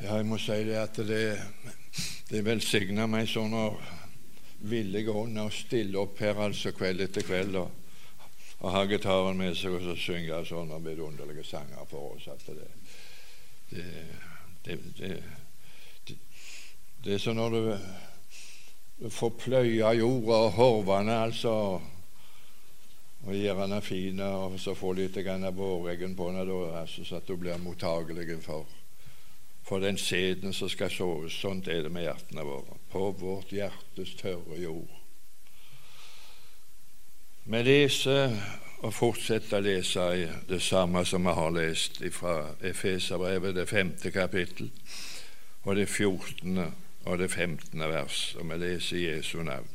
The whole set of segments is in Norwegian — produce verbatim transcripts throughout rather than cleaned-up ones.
Ja, jeg må si det at det, det velsigner meg sånn å villig ånd å stille opp her altså kveld etter kveld og, og ha gitaren med seg og så synge sånne vidunderlige sanger for oss. At det, det, det, det, det, det er sånn når du, du får pløye jorda og horvene altså og gjøre den fine og så få litt grann av vårregn på den da, altså, så at du blir mottagelig for For den sæden som skal sås. Sånt er det med hjertene våre, på vårt hjertes tørre jord. Vi leser og fortsetter å lese i det samme som vi har lest fra Efeserbrevet, det femte kapittel, og det fjortende og det femtende vers, og vi leser i Jesu navn.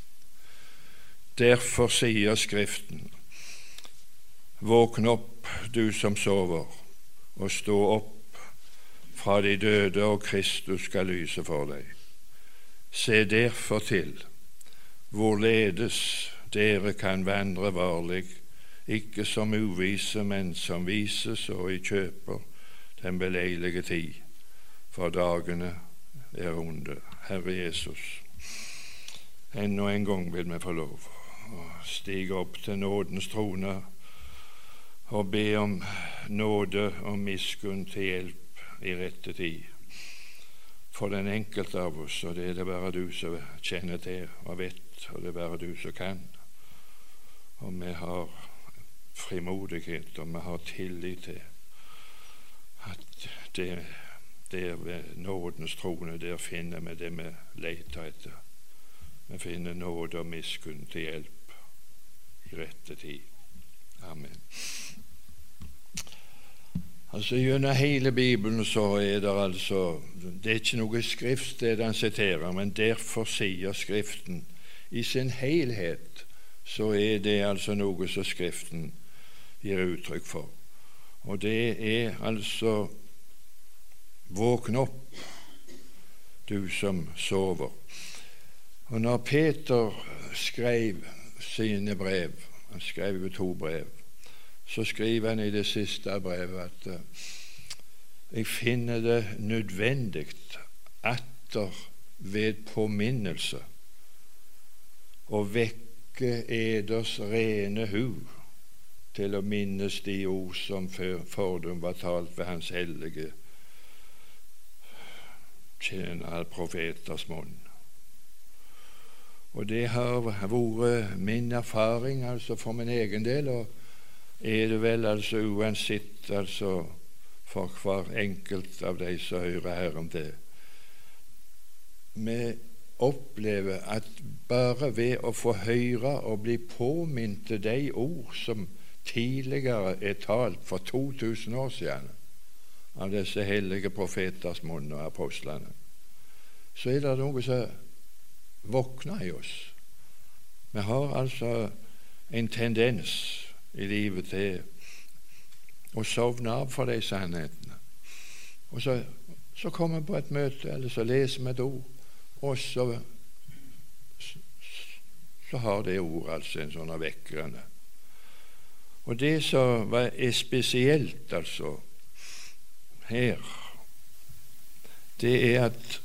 Derfor sier Skriften: Våkn opp, du som sover, og stå opp fra de døde, og Kristus skal lyse for deg. Se derfor til, hvorledes dere kan vandre varlig, ikke som uvise, men som vises, og i kjøper den beleilige tid, for dagene er onde. Herre Jesus, ennå en gang vil vi få lov å stige opp til nådens trone og be om nåde og miskunn til hjelp i rette tid for den enkelte av oss, og det er det bare du som kjenner til og vet, og det er bare du som kan. Og vi har frimodighet, og vi har tillit til at det, der ved nådens trone, der finner vi det vi leter etter. Vi finner nåde og miskunn til hjelp i rette tid. Amen. Altså Gjennom hele Bibelen så er det altså det er ikke noe skriftsted han siterer, men derfor sier Skriften i sin helhet, så er det altså noe som Skriften gir uttrykk for. Og det er altså: våkn opp, du som sover. Og når Peter skrev sine brev, han skrev jo to brev, så skriver han i det siste brevet at uh, jeg finner det nødvendig atter ved påminnelse å vekke eders rene hu til å minnes de ord som fordum var talt ved hans hellige tjenere profeters munn. Og det har vært min erfaring altså for min egen del, og er det vel altså uansett altså for hver enkelt av de som hører Herren til. Vi opplever at bare ved å få høre og bli påminnet til de ord som tidligere er talt for to tusen år siden av disse hellige profeters munn og apostlene, så er det noe som våkner i oss. Vi har altså en tendens i livet til å sovne av for de sannhetene. Og så, så kommer vi på et møte, eller så leser vi et ord, og så, så har det ord altså en sånn vekkende. Og det som er spesielt altså her, det er at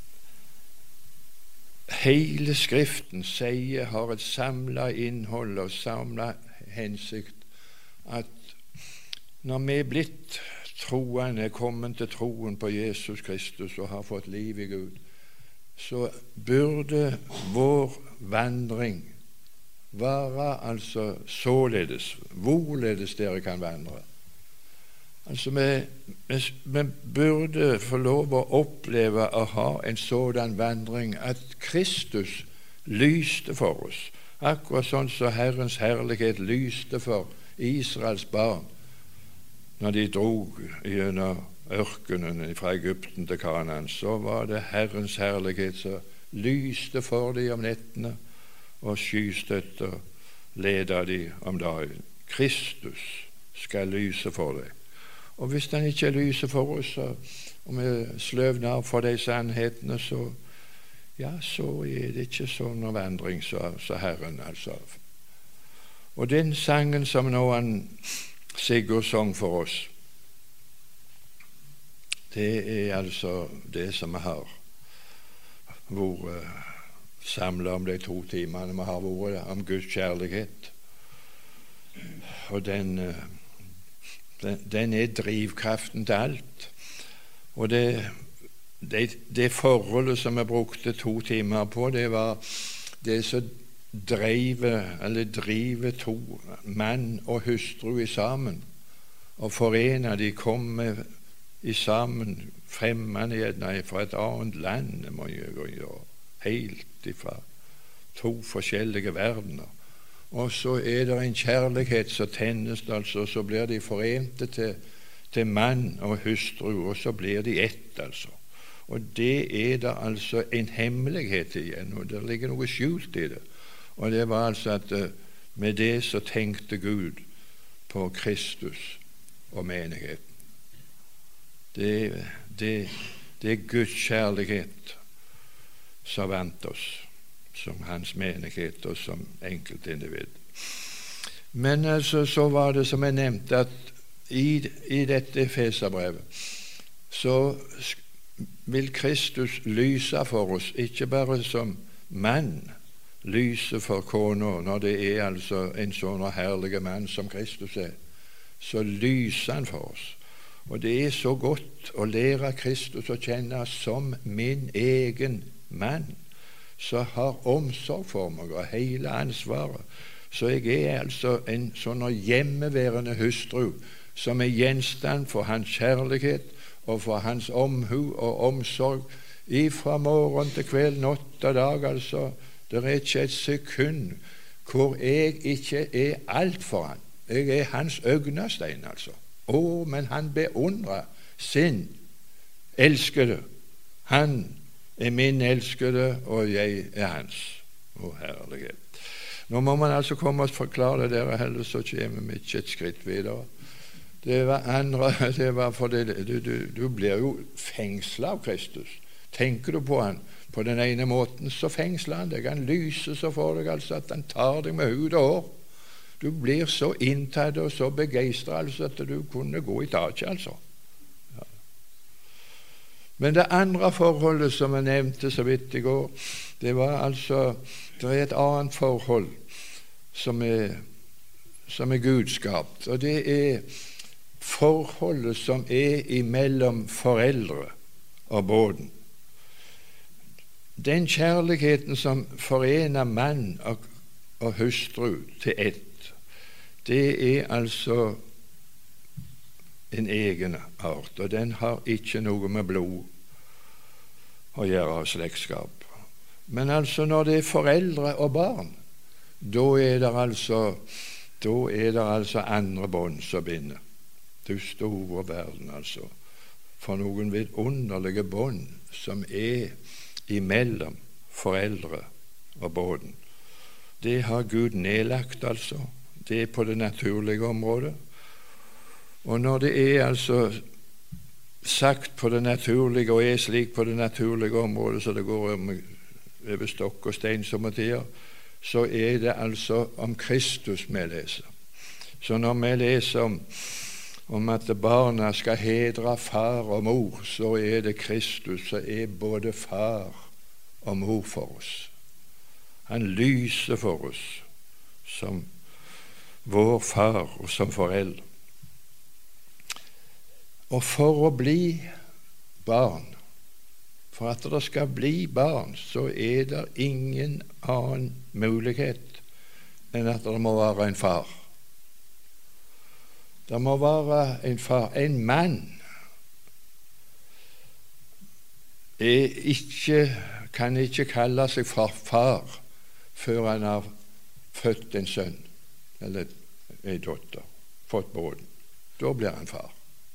hele Skriften sier, har et samlet innhold og samlet hensikt, at når vi er blitt troende, er kommet til troen på Jesus Kristus og har fått liv i Gud, så burde vår vandring være altså således, hvorledes dere kan vandre. Altså vi, vi, vi burde få lov å oppleve å ha en sådan vandring at Kristus lyste for oss, akkurat sånn som Herrens herlighet lyste for Israels barn når de drog gjennom ørkenen fra Egypten til Kanaan. Så var det Herrens herlighet som lyste for dem om nettene, og skystøtter leda dem om dagen. Kristus skal lyse for deg. Og hvis han ikke lyser for oss, og vi sløvner av for de sannhetene, så ja, så er det ikke sånn vandring som så Herren altså. Og den sangen som nå han Sigurd sang for oss, det er altså det som vi har vært samlet om de to timene vi har vært om Guds kjærlighet. Og den, den, den er drivkraften til alt. Og det, det, det forholdet som jeg brukte to timer på, det var det som driver, eller driver to mann og hustru i sammen, og forener de kommer i sammen, fremmede gjerne fra et annet land, mange ganger, helt ifra to forskjellige verdener. Og så er det en kjærlighet som tennes, altså, så blir de forente til, til mann og hustru, og så blir de ett, altså. Og det er det altså en hemmelighet igjen, og det ligger noe skjult i det. Og det var altså at uh, med det så tenkte Gud på Kristus og menigheten. Det, det, det er Guds kjærlighet som vant oss som hans menighet og som enkeltindivid. Men altså, så var det som jeg nevnte, at i, i dette Efeserbrevet så vil Kristus lyse for oss, ikke bare som mann lyse for kona, når det er altså en sånn herlig mann som Kristus er, så lyser han for oss. Og det er så godt å lære Kristus å kjenne som min egen mann, som har omsorg for meg og hele ansvaret. Så jeg er altså en sånn hjemmeværende hustru som er gjenstand for hans kjærlighet og for hans omhu og omsorg ifra morgen til kveld, natt og dag. Altså, det er ikke et sekund hvor jeg ikke er alt for han. Jeg er hans øynestein, altså. Å, men han beundrer sin elskede. Han er min elskede, og jeg er hans. Å, herlighet. Nå må man altså komme og forklare det der, heller så kommer vi ikke et skritt videre. Det var andre, det var fordi du, du, du blir jo fengslet av Kristus. Tenker du på han på den ene måten, så fengsler han deg. Han lyser så for deg, altså, at han tar deg med hud og hår. Du blir så inntatt og så begeistret, altså, at du kunne gå i taket, altså. Ja. Men det andre forholdet som jeg nevnte så vidt i går, det var altså, det er et annet forhold som er, som er gudskapt, og det er forholdet som er imellom foreldre og båden. Den kjærligheten som forener mann og, og hustru til ett, det er altså en egen art, og den har ikke noe med blod å gjøre av slektskap. Men altså når det er foreldre og barn, da er det altså, da er det altså andre bånd som binder. Du store verden, altså. For noen vidunderlige bånd som er imellom foreldre og båden. Det har Gud nedlagt, altså. Det er på det naturlige området. Og når det er altså sagt på det naturlige, og er slik på det naturlige området, så det går over stokk og stein somme tider, så er det altså om Kristus vi leser. Så når vi leser om, om at barna skal hedre far og mor, så er det Kristus som er både far og mor for oss. Han lyser for oss som vår far og som foreldre. Og for å bli barn, for at det skal bli barn, så er det ingen annen mulighet enn at det må være en far. Det må være en far. En mann er ikke, kan ikke kalle seg for far før han har født en sønn eller en datter, fått båden. Da blir han far.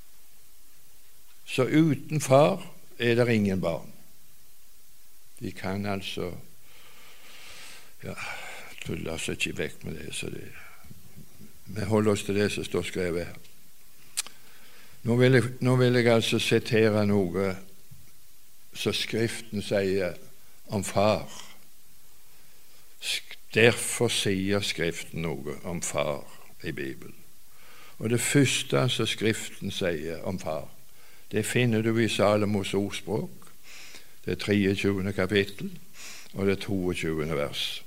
Så uten far er det ingen barn. De kan altså ja, tulle oss ikke vekk med det, så det vi holder oss til det som står skrevet her. Nå vil jeg, nå vil jeg altså sitere noe som Skriften sier om far. Derfor sier Skriften noe om far i Bibelen. Og det første som Skriften sier om far, Det finner du i Salomos ordspråk, det treogtjuende kapittel og det toogtjuende vers.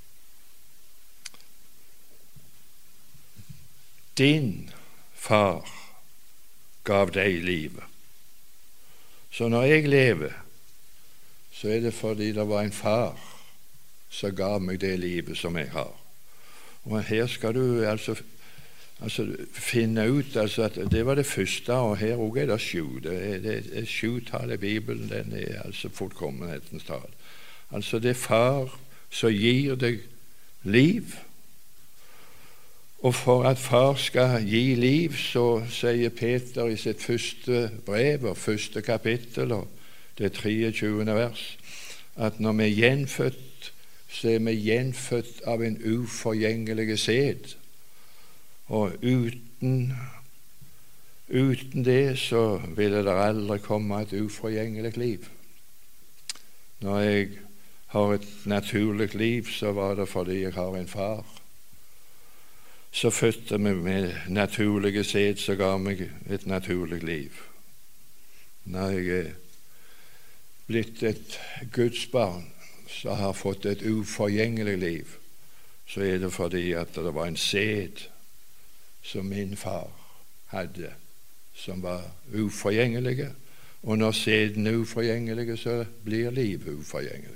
Din far gav deg livet. Så når jeg lever, så er det fordi det var en far som gav meg det livet som jeg har. Og her skal du altså, altså finne ut altså at det var det første, og her også er det sju. Det er, det er sju-tallet i Bibelen, den er altså fullkommenhetens tall. Altså det er far som gir deg liv. Og for at far skal gi liv, så sier Peter i sitt første brev og første kapittel og det treogtjuende vers, at når vi er gjenfødt, så er vi gjenfødt av en uforgjengelig sæd. Og uten, uten det så ville det aldri komme et uforgjengelig liv. Når jeg har et naturlig liv, så var det fordi jeg har en far. Så fødte vi med naturlige sæd, så ga meg et naturlig liv. Når jeg er blitt et Guds barn, så har fått et uforgjengelig liv, så er det fordi at det var en sæd som min far hadde, som var uforgjengelig. Og når sæden er uforgjengelig, så blir livet uforgjengelig.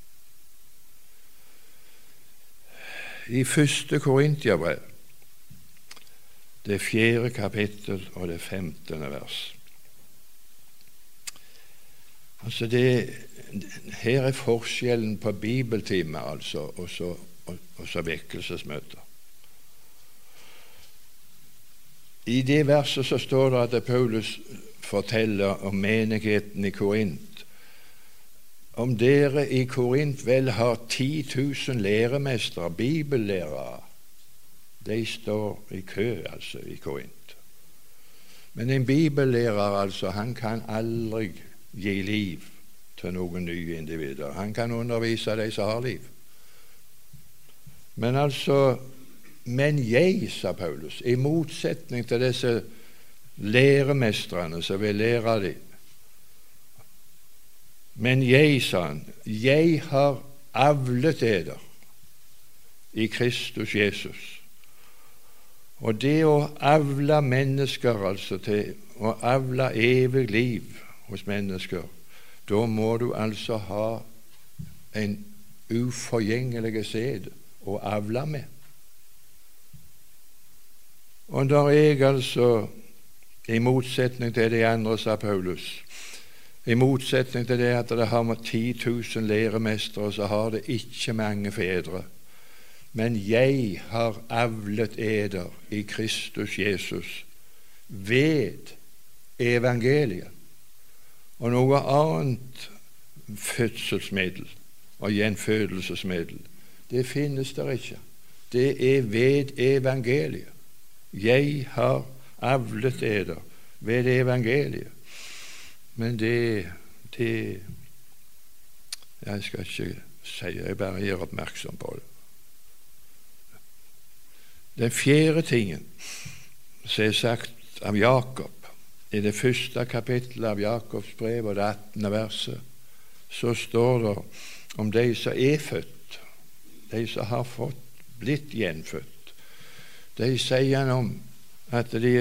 I første Korintiabrev, det fjerde kapittel og det femtende vers. Altså det, her er forskjellen på bibeltimer altså, og så, og, og så vekkelsesmøter. I det verset så står det at Paulus forteller om menigheten i Korint. Om dere i Korint vel har ti tusen læremestere, bibellærere, de står i kø, altså, i Korint. Men en bibellærer, altså, han kan aldri gi liv til noen nye individer. Han kan undervise de som har liv. Men altså, men jeg, sa Paulus, i motsetning til disse læremestrene som vil lære dem. Men jeg, sa han, jeg har avlet eder i Kristus Jesus. Og det å avle mennesker, altså til å avle evig liv hos mennesker, da må du altså ha en uforgjengelig sæd å avle med. Og da jeg altså, i motsetning til de andre, sa Paulus, i motsetning til det at det har med ti tusen læremestere, så har det ikke mange fedre. Men jeg har avlet eder i Kristus Jesus ved evangeliet. Og noe annet fødselsmiddel og gjenfødelsesmiddel, det finnes der ikke. Det er ved evangeliet. Jeg har avlet eder ved evangeliet. Men det, det jeg skal ikke si, jeg bare gjør oppmerksom på det. Den fjerde tingen som er sagt av Jakob i det første kapittelet av Jakobs brev og det attende verset, så står det om de som er født, de som har fått blitt gjenfødt. De sier han om at de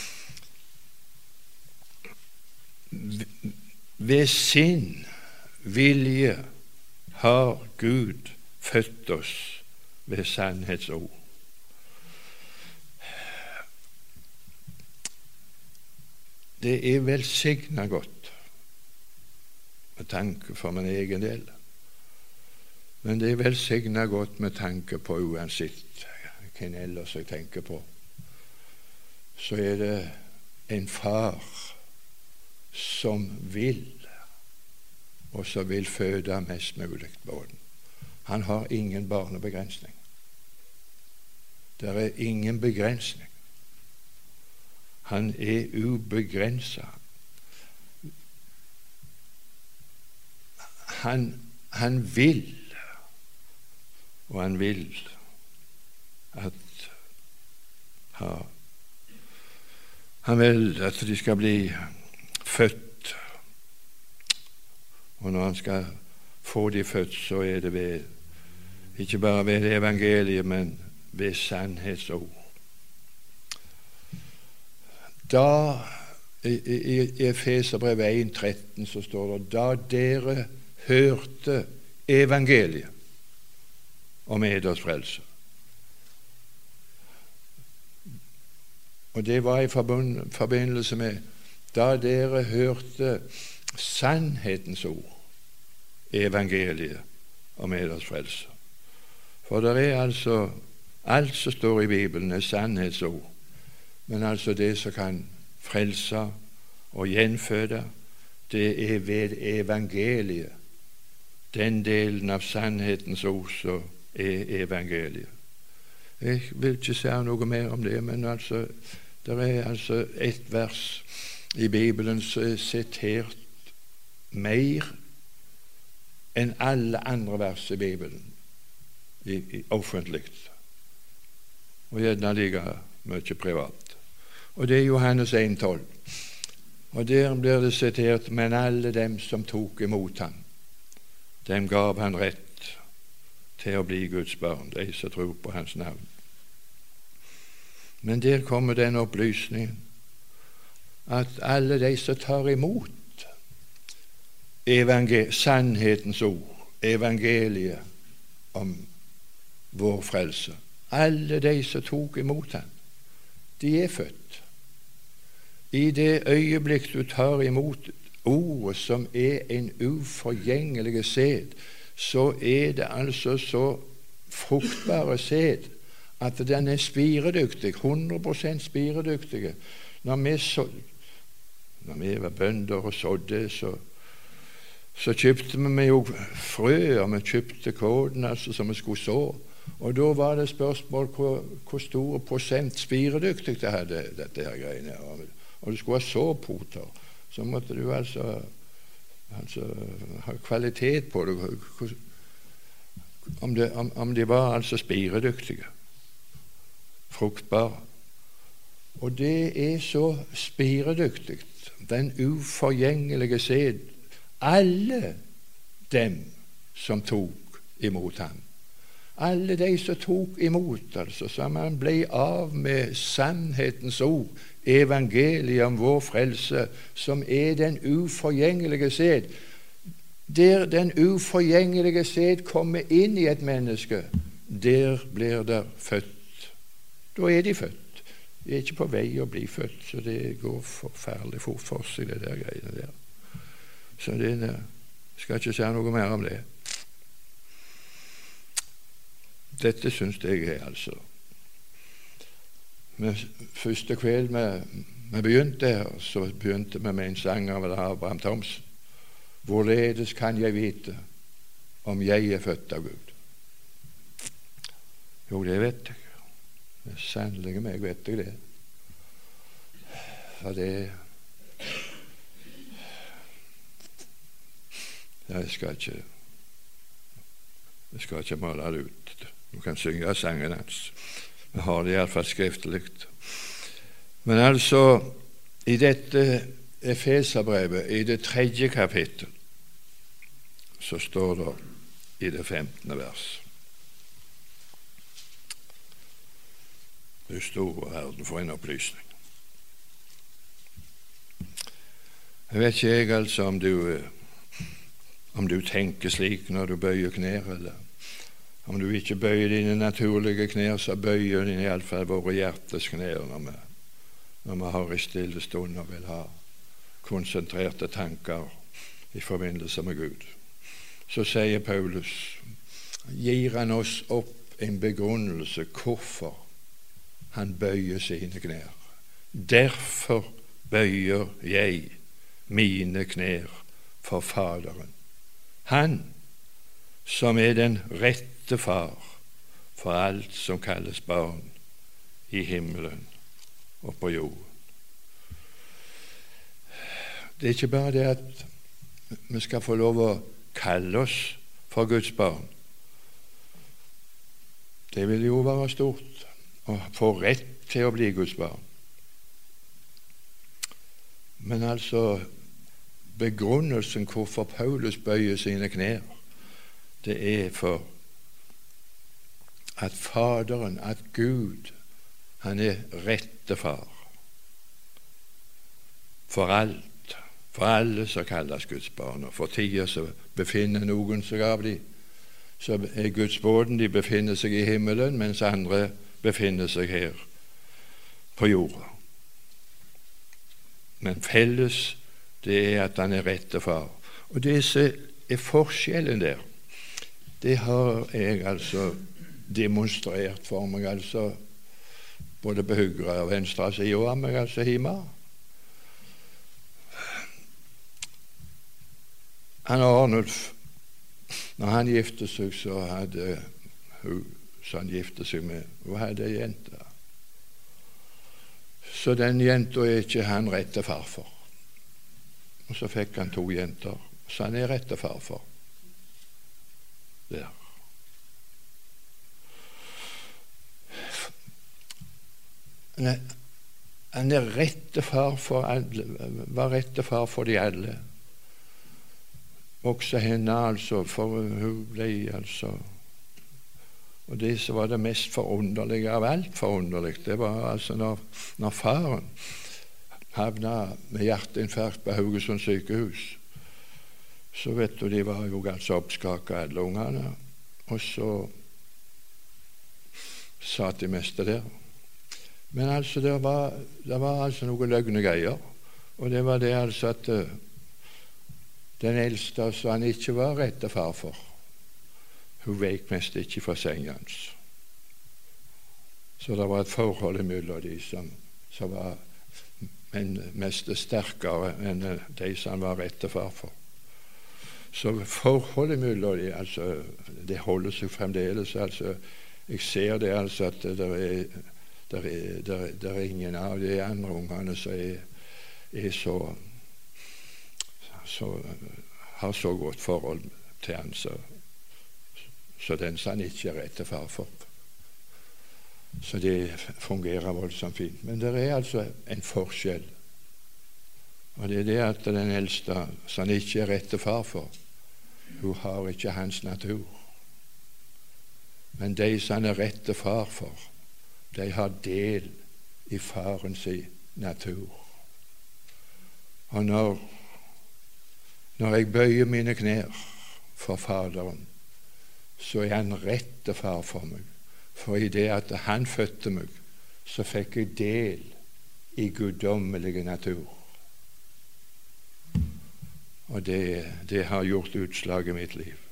ved sin vilje har Gud født oss ved sannhetsord. Det er velsignet godt med tanke for min egen del, men det er velsignet godt med tanke på uansett hvem ellers jeg tenker på. Så er det en far som vil, og som vil føde mest mulig barn. Han har ingen barnebegrensning. Det er ingen begrensning. Han er ubegrenset. Han, han vil, og han vil at ha, han vil at de skal bli født. Og når han skal få de født, så er det ved, ikke bare ved evangeliet, men ved sannhetsord. Da i, i, i Efeserbrevet en tretten så står det: da dere hørte evangeliet om eders frelse. Og det var i forbindelse med da dere hørte sannhetens ord, evangeliet om eders frelse. For det er altså alt som står i Bibelen, er sannhetsord. Men altså det som kan frelse og gjenføde, det er ved evangeliet. Den delen av sannhetens ord som er evangeliet. Jeg vil ikke si noe mer om det, men altså, det er altså et vers i Bibelen som er sitert mer enn alle andre vers i Bibelen, i, i offentlig, og gjerne like mye privat. Og det er Johannes en tolv. Og der blir det sitert: men alle dem som tok imot ham, dem gav han rett til å bli Guds barn, de som tror på hans navn. Men der kommer den opplysningen at alle de som tar imot sannhetens ord, evangeliet om vår frelse, alle de som tok imot ham, de er født. I det øyeblikk du tar imot ordet, som er en uforgjengelig sæd, så er det altså så fruktbare sæd at den er spiredyktig, hundre prosent spiredyktig. Når vi, så, når vi var bønder og sådde, så, så kjøpte vi jo frø, og vi kjøpte kåden altså, som vi skulle så. Og da var det spørsmål hvor, hvor stor prosent spiredyktig det hadde, dette her greiene. Og du skulle ha såpoter, så måtte du altså, altså ha kvalitet på det, om det, om, om de var altså spiredyktige, fruktbare. Og det er så spiredyktig, den uforgjengelige sæd, alle dem som tok imot ham. Alle de som tok imot, altså, som han ble av med sannhetens ord, evangeliet om vår frelse, som er den uforgjengelige sæd. Der den uforgjengelige sæd kommer inn i et menneske, der blir det født. Da er de født. De er ikke på vei å bli født, så det går forferdelig fort for seg, det der greiene der. Så det er, skal ikke si noe mer om det. Dette synes jeg er altså. Men første kveld vi, vi begynte her, så begynte vi med en sang av Abraham Thomsen. Hvorledes kan jeg vite om jeg er født av Gud? Jo, det vet jeg. Det er sannelig meg vet jeg det. For det Jeg skal ikke Jeg skal ikke male det ut. Du kan synge sangen hans. Vi har det i alle fall skriftlig. Men altså, i dette Efeserbrevet, i det tredje kapittel, så står det i det femtende vers: Du store verden, for en opplysning. Jeg vet ikke jeg altså om du om du tenker slik når du bøyer knær, eller om du ikke bøyer dine naturlige knær, så bøyer dine i alle fall våre hjertes knær når vi, når vi har i stille stund og vil ha konsentrerte tanker i forbindelse med Gud. Så sier Paulus, gir han oss opp en begrunnelse hvorfor han bøyer sine knær. Derfor bøyer jeg mine knær for Faderen, han som er den rette far for alt som kalles barn i himmelen og på jorden. Det er ikke bare det at vi skal få lov å kalle oss for Guds barn. Det vil jo være stort å få rett til å bli Guds barn. Men altså, begrunnelsen hvorfor Paulus bøyer sine knær, det er for at Faderen, at Gud, han er rette far for alt, for alle som kalles Guds barn. Og for tida så befinner noen seg av de, så er Guds båten, de befinner seg i himmelen, mens andre befinner seg her på jorda. Men felles, det er at han er rette far. Og det som er forskjellen der, det har jeg altså demonstrert for meg, altså både på høyre og venstre side av meg, altså hjemme. Han Arnulf, når han gifte seg, så hadde hun som han gifte seg med, hun hadde en jente. Så den jenta er ikke han rette far for. Og så fikk han to jenter, så han er rette far for. Der. Han er rette far for alle, var rette far for de alle. Også henne, altså, for hun ble, altså. Og det som var det mest forunderlige av alt forunderlig, det var altså når, når faren havna med hjerteinfarkt på Haugesund sykehus. Så vet du, de var jo ganske oppskaka, alle ungene. Og så satt de meste der. Men altså, det var, det var altså noen løgne greier. Og det var det altså at uh, den eldste som han ikke var rette far for, hun veik mest ikke fra sengen hans. Så det var et forhold mellom de som, som var men mest sterkere enn de som han var rette far for. Så forholdet mellom de, altså, det holder seg fremdeles. Altså, jeg ser det altså at det er, det er, det er, det er ingen av de andre ungene som er, er så, så har så godt forhold til han, så så den som han ikke er rette far for. Så det fungerer voldsomt fint. Men det er altså en forskjell. Og det er det at den eldste som han ikke er rette far for, hun har ikke hans natur. Men de som han er rette far for, de har del i farens natur. Og når, når jeg bøyer mine knær for Faderen, så er han rette far for meg. For i det at han fødte meg, så fikk jeg del i guddommelige natur. Og det, det har gjort utslag i mitt liv.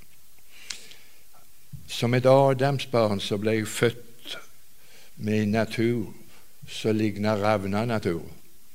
Som et Adamsbarn så ble jeg født med en natur som ligner ravna natur.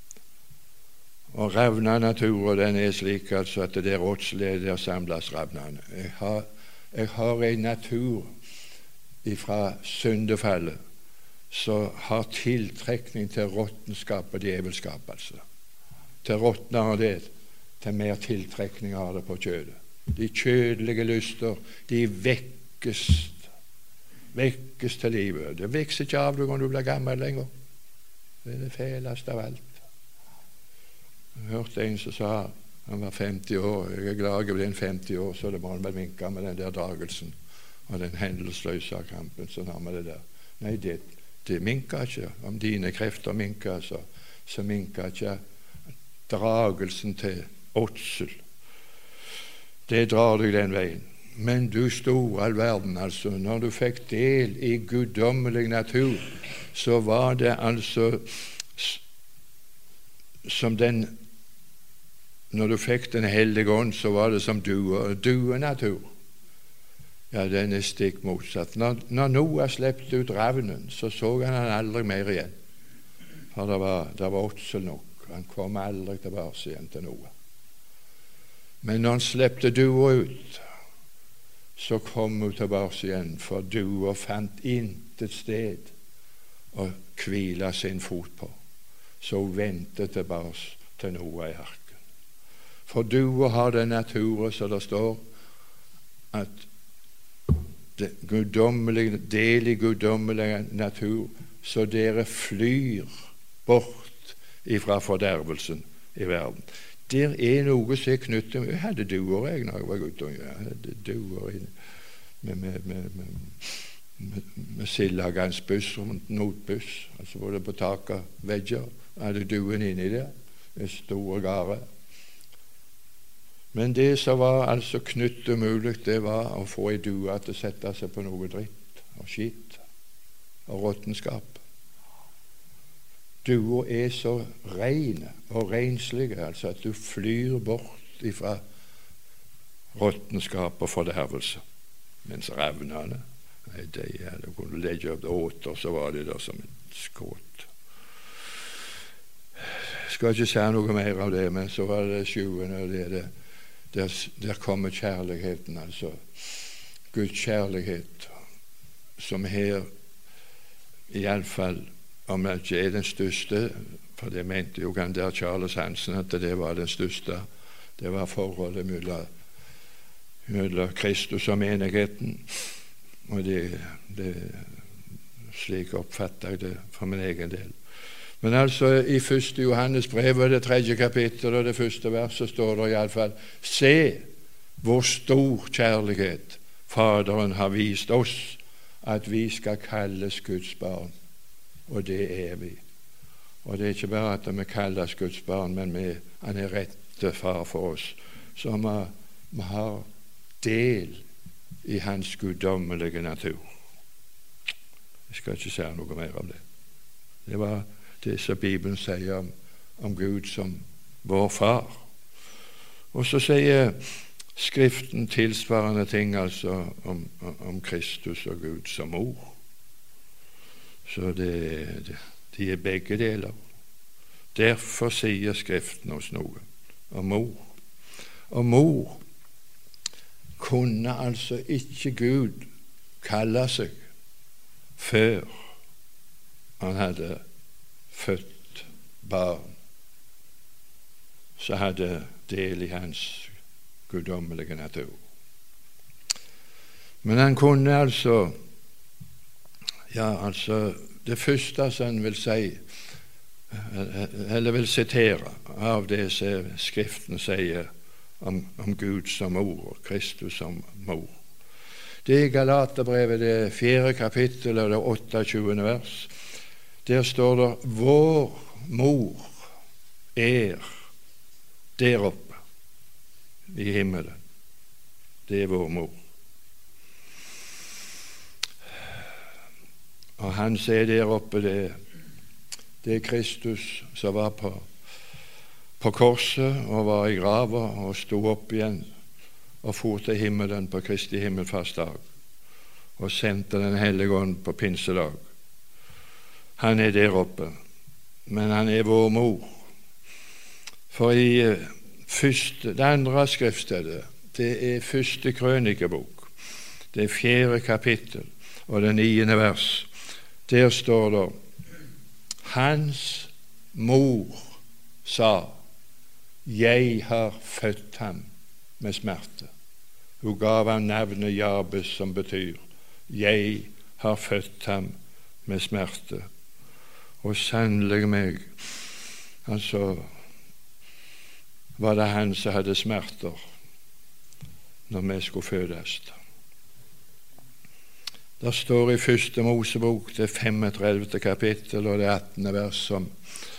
Og ravna natur, den er slik altså at det er rådslig der samles ravnene. Jeg har Jeg har en natur ifra syndefallet som har tiltrekning til råttenskap og djevelskap, altså. Til råtnere det, til mer tiltrekning av det på kjødet. De kjødelige lyster, de vekkes, vekkes til livet. Det vekser ikke av deg når du blir gammel lenger. Det er det feleste av alt. Jeg hørte en som sa, han var femti år. Jeg er glad jeg ble en femti år, så det må han vel vinke med den der dragelsen og den hendelsløse kampen. Så har vi det der. Nei, det, det minker ikke. Om dine krefter minker, så, så minker ikke dragelsen til åtsel. Det drar deg den veien. Men du sto all verden, altså. Når du fikk del i guddommelig natur, så var det altså som den. Når du fikk Den hellige ånd, så var det som due, duenatur. Ja, den er stikk motsatt. Når, når Noah slepte ut ravnen, så så han han aldri mer igjen. For det var, det var åtsel nok. Han kom aldri tilbake igjen til Noah. Men når han slepte dua ut, så kom hun tilbake igjen, for dua fant intet sted å hvile sin fot på. Så hun vendte tilbake til Noah i arken. For dua har den naturen så det står at det guddommelige, del i guddommelig natur, så dere flyr bort ifra fordervelsen i verden. der er noe som er knyttet. Jeg hadde duer jeg når jeg var gutt. Jeg hadde duer med, med, med, med, med, med sildagansbuss og notbuss. Altså både på taket vegger. Jeg hadde duen inni der. Det store gare. Men det som var altså knyttet umulig, det var å få ei due til å sette seg på noe dritt og skitt og råttenskap. Duer er så reine og renslige, altså at du flyr bort ifra råttenskap og fordervelse. Mens revnene, nei, de hadde kunnet legge opp åter, så var de der som et skåt. Jeg skal ikke si noe mer av det, men så var det sjuende, og det er det. Der, der kommer kjærligheten, altså Guds kjærlighet, som her i alle fall, om det ikke er den største, for det mente jo han der Charles Hansen at det var den største, det var forholdet mellom, mellom Kristus og menigheten, og det, det slik oppfatter jeg det for min egen del. Men altså i første Johannes brev, det tredje kapittel og det første verset, står det i alle fall: se hvor stor kjærlighet Faderen har vist oss, at vi skal kalles Guds barn. Og det er vi. Og det er ikke bare at vi kalles Guds barn, men vi, han er rette far for oss. Så vi, vi har del i hans guddommelige natur. Jeg skal ikke si noe mer om det. Det var det som Bibelen sier om, om Gud som vår far. Og så sier Skriften tilsvarende ting altså om, om Kristus og Gud som mor. Så det, det, de er begge deler. Derfor sier Skriften oss noe om mor. Og mor kunne altså ikke Gud kalle seg før han hadde født barn, så hadde del i hans guddommelige natur. Men han kunne altså, ja, altså det første som han vil si, eller vil sitere av det som Skriften sier om, om Gud som mor og Kristus som mor. Det er Galaterbrevet, det fjerde kapittel og det otteogtjuende vers. Der står det: vår mor er der oppe i himmelen. Det er vår mor. Og han som er der oppe, det, det er Kristus som var på, på korset og var i grava og stod opp igjen og for til himmelen på Kristi himmelfartsdag og sendte Den hellige ånd på pinsedag. Han er der oppe, men han er vår mor. For i første, det andre skriftstedet, det er første krønikebok, det er fjerde kapittel og det niende vers. Der står det: hans mor sa, jeg har født ham med smerte. Hun gav ham navnet Jabes, som betyr jeg har født ham med smerte. Og sannelig meg, altså var det han som hadde smerter når vi skulle fødes. Det står i første Mosebok, det femogtredivte kapittel og det attende vers, som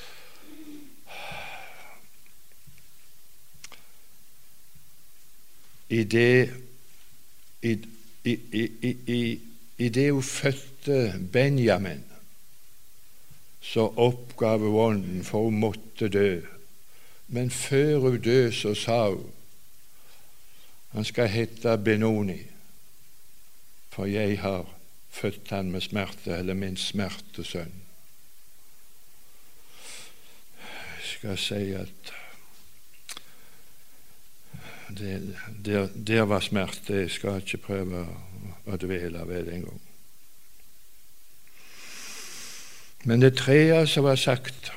i det i, i, i, i, i det hun fødte Benjamin, så oppgav hun ånden, for hun måtte dø. Men før hun døde, så sa hun: han skal hete Benoni, for jeg har født han med smerte, eller min smertesønn. Jeg skal si at det, der, der var smerte. Jeg skal ikke prøve å dvele ved det en gang. Men det tredje som var sagt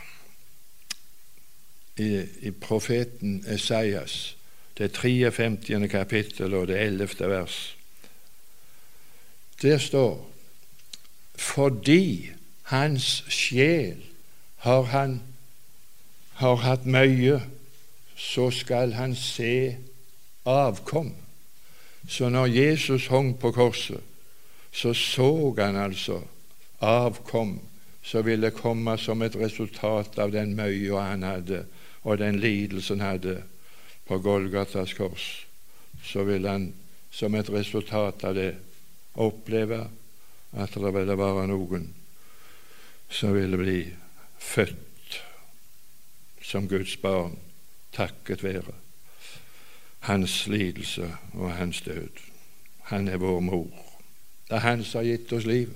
i, i profeten Esaias, det femtiende kapittel og det ellevte vers, der står: fordi hans sjel har han har hatt mye, så skal han se avkom. Så når Jesus hang på korset, så så han altså avkom som ville komme som et resultat av den møya han hadde, og den lidelsen han hadde på Golgatas kors. Så ville han som et resultat av det oppleve at det ville være noen som ville bli født som Guds barn, takket være hans lidelse og hans død. Han er vår mor. Det er han som har gitt oss livet.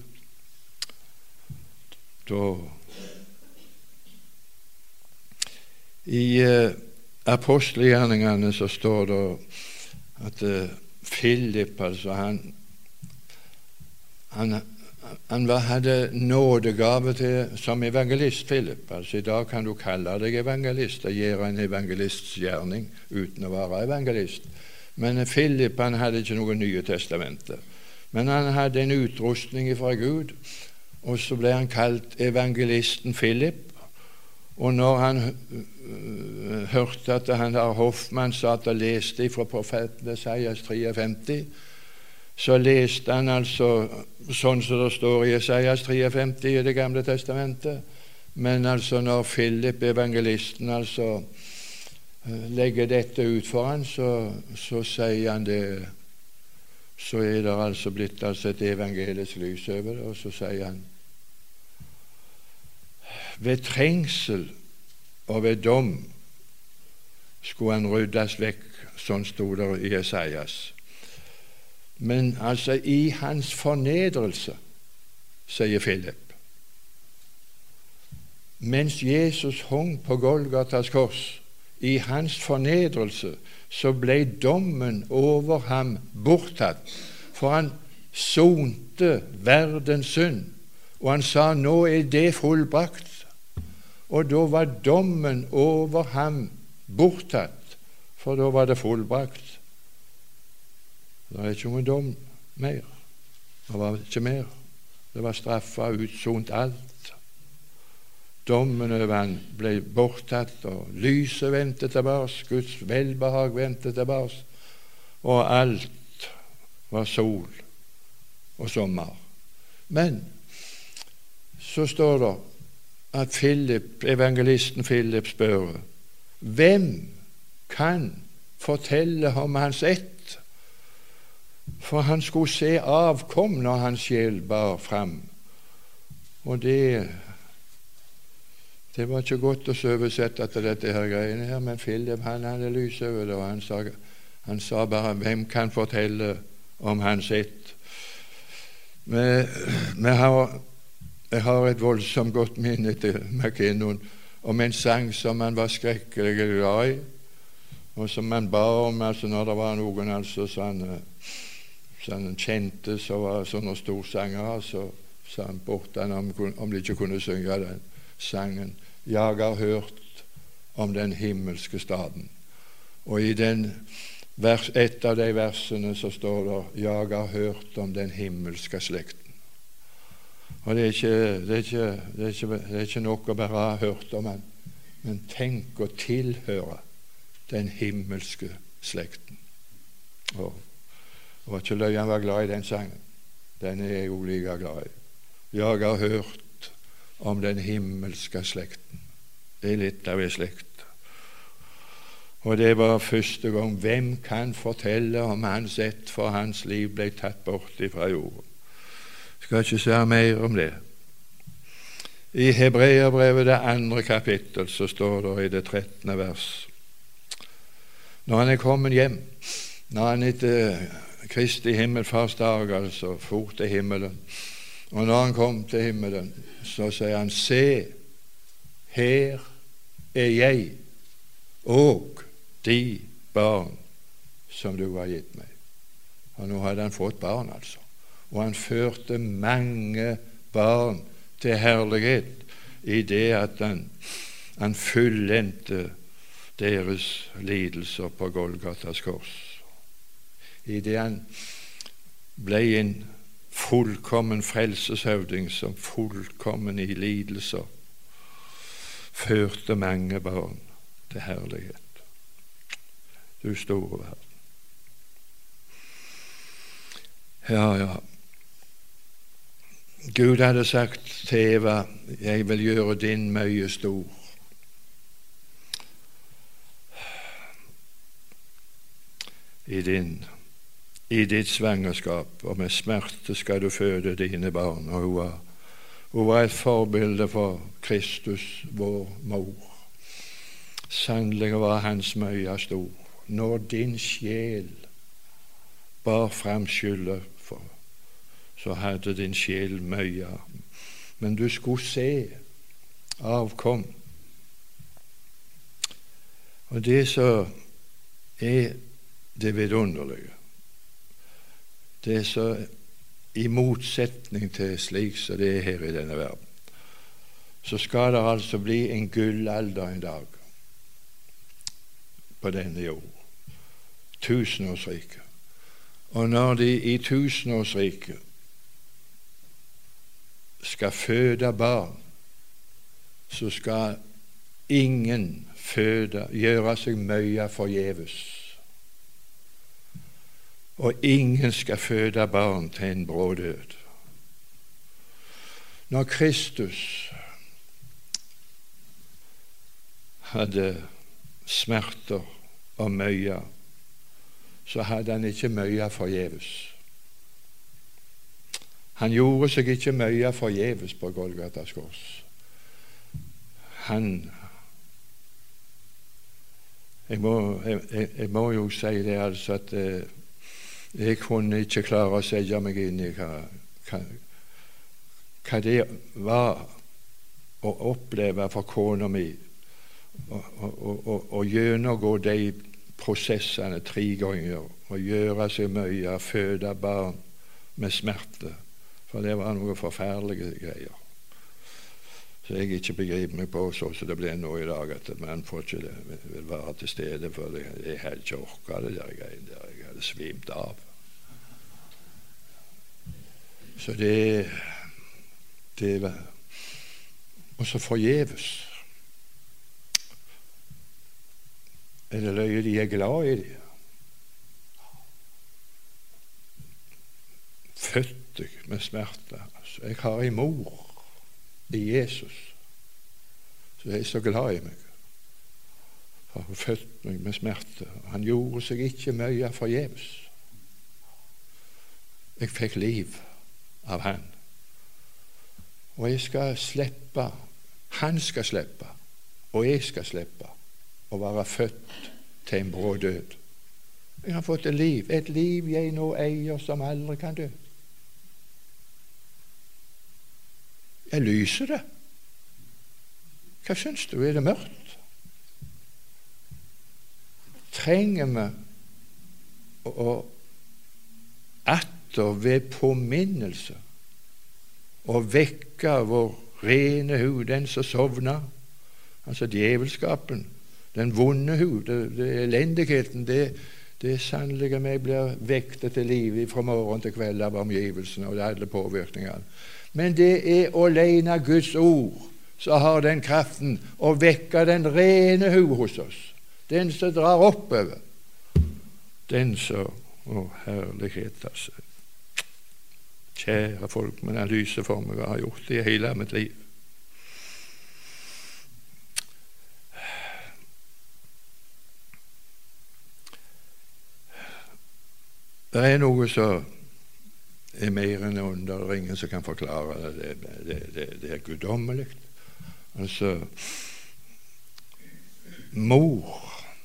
Da I eh, apostelgjerningene så står det at eh, Philip, altså han han, han var, hadde nådegave til, som evangelist. Philip, altså i dag kan du kalle deg evangelist og gjøre en evangelists gjerning uten å være evangelist. Men Philip, han hadde ikke noe Nye testamentet, men han hadde en utrustning fra Gud, og så ble han kalt evangelisten Philip. Og når han uh, hørte at han der Hoffmann satt og leste fra profeten Jesajas femtitre, så leste han altså sånn som det står i Jesajas femtitre i Det gamle testamentet. Men altså når Philip, evangelisten, altså uh, legger dette ut for han, så, så sier han det, så er det altså blitt altså et evangelisk lys over det, og så sier han: ved trengsel og ved dom skulle han ryddes vekk, sånn stod det i Jesajas. Men altså i hans fornedrelse, sier Philip, mens Jesus hang på Golgatas kors, i hans fornedrelse, så ble dommen over ham borttatt, for han sonte verdens synd, og han sa: nå er det fullbrakt. Og da var dommen over ham borttatt, for da var det fullbrakt. Det er ikke noen dom mer. Det var ikke mer. Det var straffa, utsont alt. Dommen over han ble borttatt, og lyset vendte tilbake, Guds velbehag vendte tilbake, og alt var sol og sommer. Men så står det at Philip, evangelisten Philip spør: hvem kan fortelle om hans ett? For han skulle se avkom når hans sjel bar fram. Og det det var ikke godt å oversette til dette her greiene her, men Philip, han hadde lys over det, og han sa, han sa bare: hvem kan fortelle om hans ett? Vi, vi har Jeg har et voldsomt godt minne til McKinnon om en sang som han var skrekkelig glad i, og som han ba om altså når det var noen altså som han kjente som var sånne storsangere, så sa han bort han om, om de ikke kunne synge den sangen: jeg har hørt om den himmelske staden. Og i den vers, et av de versene så står det: jeg har hørt om den himmelske slekten. Og det er, ikke, det, er ikke, det, er ikke, det er ikke nok å bare ha hørt om han, men tenk å tilhøre den himmelske slekten. Og det var ikke løy han var glad i den sangen. Den er jeg jo like glad i. Jeg har hørt om den himmelske slekten. Det er litt av en slekt. Og det var første gang. Hvem kan fortelle om hans ett, for hans liv ble tatt bort fra jorden? Jeg skal ikke si mer om det. I Hebreerbrevet, det andre kapittel, så står det i det trettende vers: når han er kommet hjem, når han etter Kristi himmelfartsdag altså for til himmelen, og når han kom til himmelen, så sier han: se, her er jeg og de barn som du har gitt meg. Og nå hadde han fått barn, altså. Og han førte mange barn til herlighet i det at han, han fullendte deres lidelser på Golgatas kors. I det han ble en fullkommen frelseshøvding som fullkommen i lidelser førte mange barn til herlighet. du store verden. Ja, ja. Gud hadde sagt til Eva, jeg vil gjøre din møye stor. I, din, I ditt svangerskap, og med smerte skal du føde dine barn. Og hun var, hun var et forbilde for Kristus, vår mor. Sannelig var hans møye stor. Når din sjel bar fram skylda for, så hadde din sjel møye. Men du skulle se avkom. Og det så er det vidunderlige, det så i motsetning til slik som det er her i denne verden, så skal det altså bli en gullalder en dag på denne jord. Tusenårsriket. Og når de i tusenårsriket skal føde barn, så skal ingen føde, gjøre seg mye forgjeves. Og ingen skal føde barn til en brå død. Når Kristus hadde smerter og møye, så hadde han ikke møye forgjeves. Han gjorde seg ikke møye forgjeves på Golgatas kors. Han jeg må, jeg, jeg må jo si det altså at eh, jeg kunne ikke klare å sette meg inn i hva, hva, hva det var å oppleve for kona mi å gjennomgå de prosessene tre ganger og gjøre seg mye, føde barn med smerte, for det var noe forferdelige greier. Så jeg ikke begriper meg på så som det blir nå i dag, at man får ikke det, vil være til stede, for det, jeg hadde ikke orket det der greiene der, jeg hadde svimt av. Så det, det var, og så forgjeves. Er det løye de er glad i det? Født jeg med smerte. Altså, jeg har en mor i Jesus, så jeg er så glad i meg. For hun fødte meg med smerte. Han gjorde seg ikke mye forgjeves. Jeg fikk liv av han. Og jeg skal slippe, han skal slippe, og jeg skal slippe å være født til en brå død. Jeg har fått et liv, et liv jeg nå eier som aldri kan dø. Jeg lyser det. Hva syns du? Er det mørkt? Trenger vi å atter ved påminnelse å vekke vår rene hud, den som sovner, altså djevelskapen, den vonde hud, det, det elendigheten, det, det er sannelig at vi blir vektet til liv fra morgen til kveld av omgivelsene og alle påvirkningene. Men det er alene Guds ord som har den kraften å vekke den rene hud hos oss, den som drar oppover, den som, å herlighet altså. Kjære folk, men jeg lyser for meg og har gjort det i hele mitt liv. Det er noe som er mer enn under, det er ingen som kan forklare det, det, det, det, det er guddommelig. Altså, mor,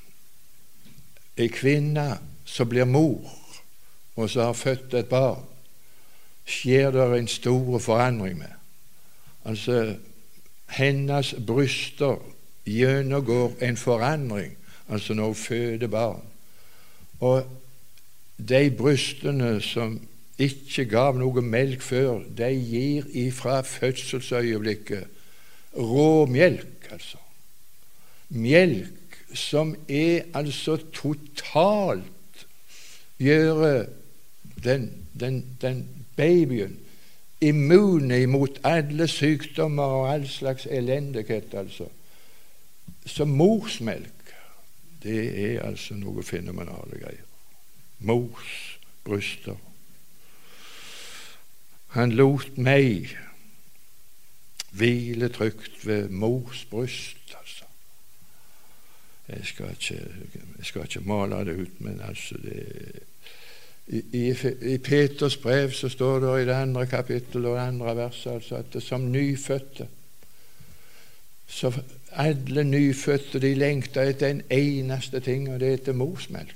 en kvinne som blir mor, og som har født et barn, skjer det en stor forandring med. Altså, hennes bryster gjennomgår en forandring, altså når hun føder barn. Og de brystene som ikke gav noe melk før, de gir ifra fødselsøyeblikket råmelk, altså. Melk som er altså totalt gjør den, den, den babyen immune mot alle sykdommer og all slags elendighet, altså. Så morsmelk, Det er altså noe fenomenale greier. Mors bryster. Han lot meg hvile trygt ved mors bryst, altså. Jeg skal ikke, jeg skal ikke male det ut, men altså det I, i, I Peters brev så står det i det andre kapittel og det andre verset altså at det som nyfødte, så alle nyfødte de lengter etter en eneste ting, og det er etter morsmelk.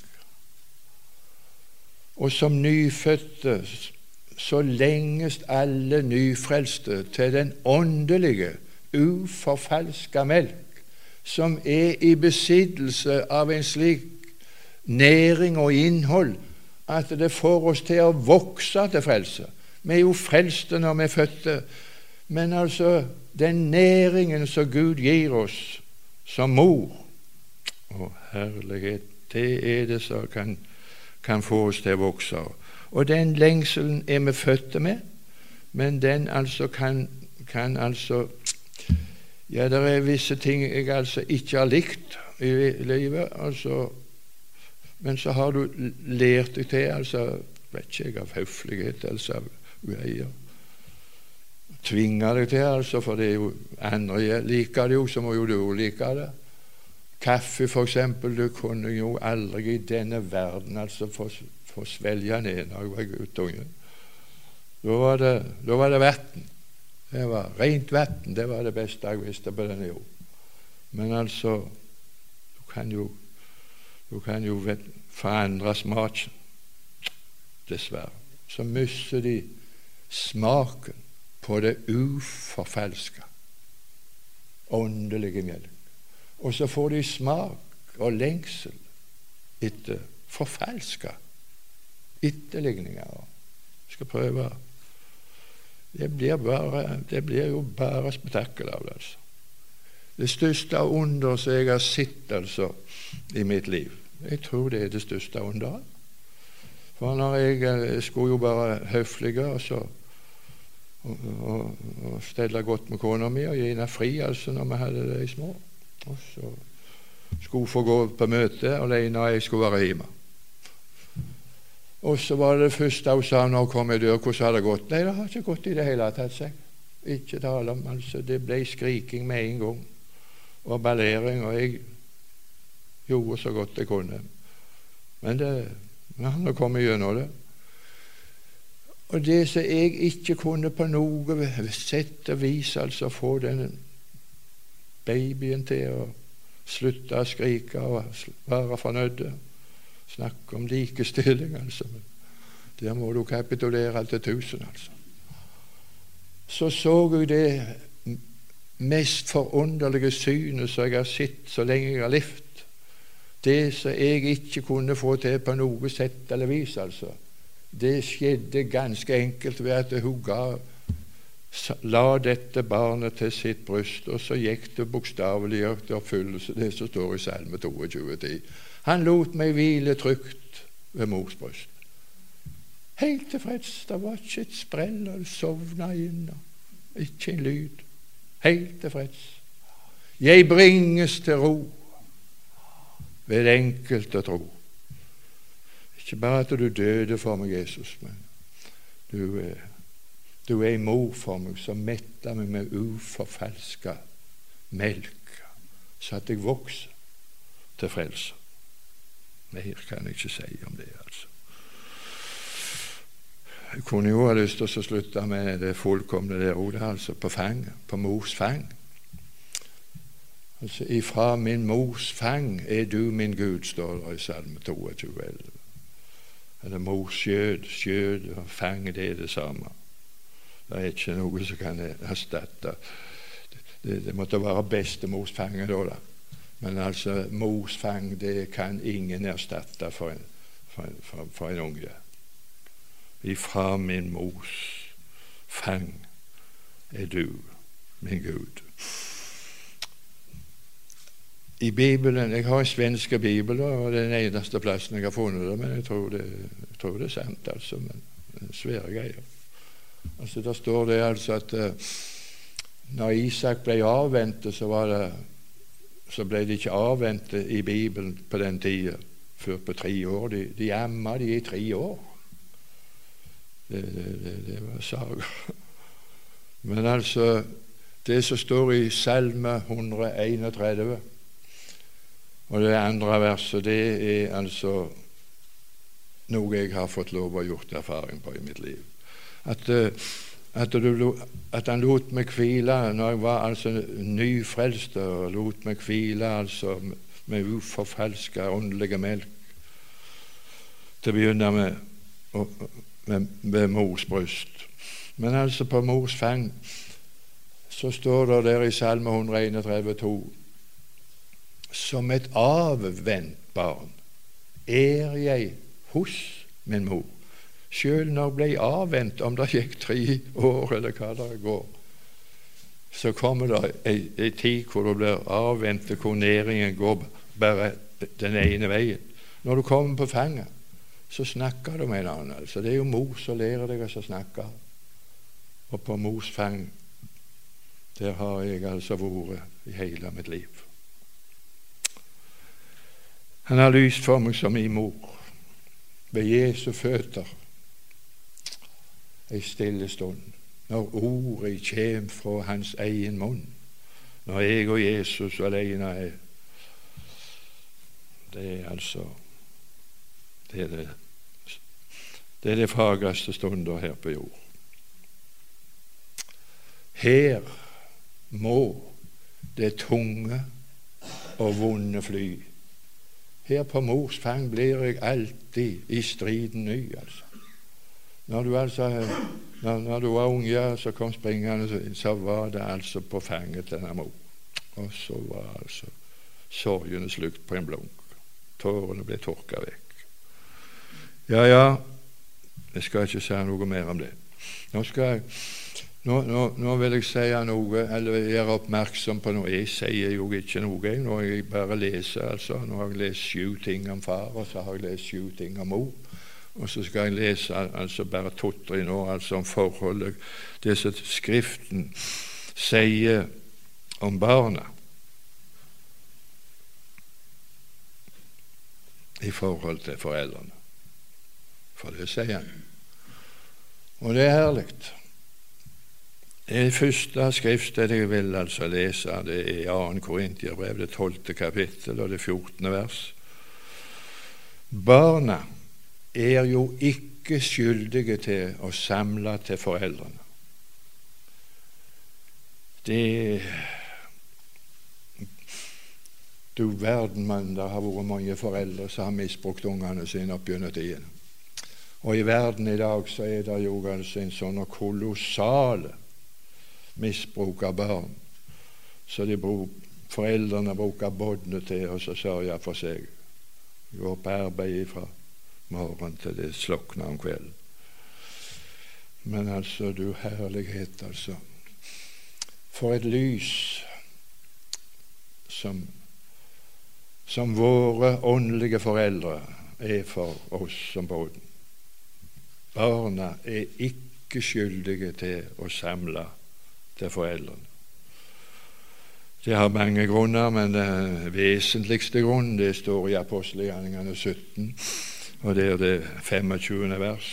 Og som nyfødte så lenges alle nyfrelste til den åndelige, uforfalska melk, som er i besittelse av en slik næring og innhold at det får oss til å vokse til frelse. Vi er jo frelste når vi er fødte, men altså den næringen som Gud gir oss som mor, og herlighet, det er det som kan, kan få oss til å vokse. Og den lengselen er vi fødte med, men den altså kan, kan altså ja, det er visse ting jeg altså ikke har likt i livet, altså, men så har du lært deg til, altså, vet ikke jeg, av høflighet, altså av greier. Tvinger deg til, altså, for det er jo andre liker det jo, så må jo du like det. Kaffe, for eksempel, du kunne jo aldri i denne verden, altså, få for svelge ned når jeg var guttunge. Da var det, da var det vatten. Det var rent vatten, det var det beste jeg visste på denne jord. Men altså, du kan jo Du kan jo forandre smaken, dessverre. Så mister de smaken på det uforfalska, åndelige melk. Og så får de smak og lengsel etter forfalska etterligninger. Jeg skal prøve. Det blir, bare, det blir jo bare spetakkel av det, altså. Det største under som jeg har sett altså, i mitt liv, jeg tror det er det største under. For når jeg, jeg skulle jo bare høflige og, så, og, og, og stelle godt med kona mi og gi henne fri altså, når vi hadde det i små. Og så skulle få gå på møte alene og jeg skulle være hjemme. Og så var det første hun sa når hun kom i dør, hvordan har det gått? Nei, det har ikke gått i det hele tatt seg. Ikke tale om, altså. Det ble skriking med en gang. Og ballering, og jeg gjorde så godt jeg kunne. Men det, han har kommet gjennom det. Og det som jeg ikke kunne på noe sett og vis, altså få den babyen til å slutte å skrike og være fornøyd. Snakke om likestilling, altså. Der må du kapitulere til tusen, altså. Så så jeg det mest forunderlige synet som jeg har sett så lenge jeg har levd. Det som jeg ikke kunne få til på noe sett eller vis, altså. Det skjedde ganske enkelt ved at hun ga, la dette barnet til sitt bryst, og så gikk det bokstavelig til oppfyllelse, det som står i Salme toogtyve ti. Han lot meg hvile trygt ved mors bryst. Helt tilfreds, det var ikke et sprell, og det sovna inn, og ikke en lyd. Helt tilfreds. Jeg bringes til ro ved enkelt å tro. Ikke bare at du døde for meg, Jesus, men du, du er en mor for meg som metter meg med uforfalska melk, så at jeg vokser til frelse. Mer kan jeg ikke si om det, altså. Jeg kunne jo ha lyst til å slutte med det fullkomne der ordet, altså på fang, på mors fang. Altså, ifra min mors fang er du min Gud, står det i Salme toogtyve elleve. Eller mors skjød, skjød og fang, det er det samme. Det er ikke noe som kan erstatte. Det, det måtte være bestemors fange da, da. Men altså, mors fang, det kan ingen erstatte for en, for, for, for en unge. Ifra min mors fang er du, min Gud. I Bibelen, jeg har en svenske bibel, og det er den eneste plassen jeg har funnet det, men jeg tror det, jeg tror det er sant, altså, men svære greier. Altså, der står det altså at uh, når Isak ble avventet, så var det så ble de ikke avvente i Bibelen på den tida før på tre år. De, de amma de i tre år. Det, det, det, det var sager. Men altså, det som står i Salme ett hundre einogtredve, og det andre verset, det er altså noe jeg har fått lov å ha gjort erfaring på i mitt liv. At, at, du, at han lot meg hvile når jeg var altså nyfrelst, og lot meg hvile altså med uforfalska åndelige melk til å begynne med, med, med mors bryst. Men altså på mors fang så står det der i Salme ett hundre einogtredve to: som et avvent barn er jeg hos min mor. Selv når jeg ble avvent, om det gikk tre år eller hva det går, så kommer det en, en tid hvor du blir avvent, hvor næringen går bare den ene veien. Når du kommer på fanget, så snakker du med en annen. Altså, det er jo mor som lærer deg å snakke. Og på mors fang, der har jeg altså vært i hele mitt liv. Han har lyst for meg som min mor ved Jesu føtter en stille stund, når ordet kjem fra hans egen munn, når jeg og Jesus alene er. Det er altså det er det, det er det fagreste stunder her på jord. Her må det tunge og vonde fly. Her på mors fang blir jeg alltid i striden ny, altså. Når du altså når, når du var unge, så kom springende, så, så var det altså på fanget denne mor. Og så var altså sorgene slukt på en blunk. Tårene ble tørka vekk. Ja, ja, jeg skal ikke si noe mer om det. Nå skal jeg Nå, nå, nå vil jeg si noe, eller gjøre oppmerksom på noe. Jeg sier jo ikke noe, nå har jeg bare leser, altså. Nå har jeg lest sju ting om far, og så har jeg lest sju ting om mor. Og så skal jeg lese altså bare to-tre nå, altså om forholdet, det som Skriften sier om barna i forhold til foreldrene. For det sier han. Og det er herlig. Det første skriftsted jeg vil altså lese, det er andre Korinterbrev, det tolvte kapittel og det fjortende vers. Barna er jo ikke skyldige til å samle til foreldrene. Det Du verden, mann, det har vært mange foreldre som har misbrukt ungene sine opp gjennom tiden. Og i verden i dag så er det jo altså en sånn kolossale misbruk av barn, så de bruk, foreldrene bruker båndene til å sørge for seg. Går på arbeid fra morgen til det slokner om kvelden. Men altså, du herlighet, altså. For et lys som, som våre åndelige foreldre er for oss som båden. Barna er ikke skyldige til å samle til foreldrene. Det har mange grunner, men den vesentligste grunnen, det står i Apostelgjerningene sytten, og det er det femogtjuende vers.